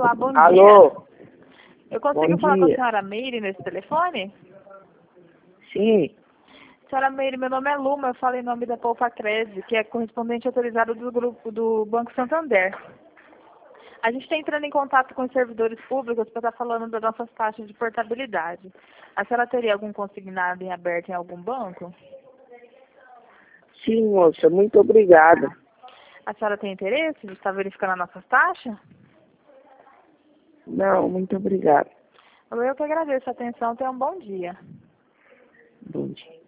Olá, bom dia. Alô? Eu consigo Bom falar com a dia. senhora Meire nesse telefone? Sim, Senhora Meire, meu nome é Luma, eu falo em nome da Poupa Cred, que é correspondente autorizado do grupo do Banco Santander. A gente está entrando em contato com os servidores públicos para estar falando das nossas taxas de portabilidade. A senhora teria algum consignado em aberto em algum banco? sim, moça, muito obrigada. A senhora tem interesse de estar verificando as nossas taxas? Não, muito obrigada. Eu que agradeço a atenção, tenha um bom dia. Bom dia.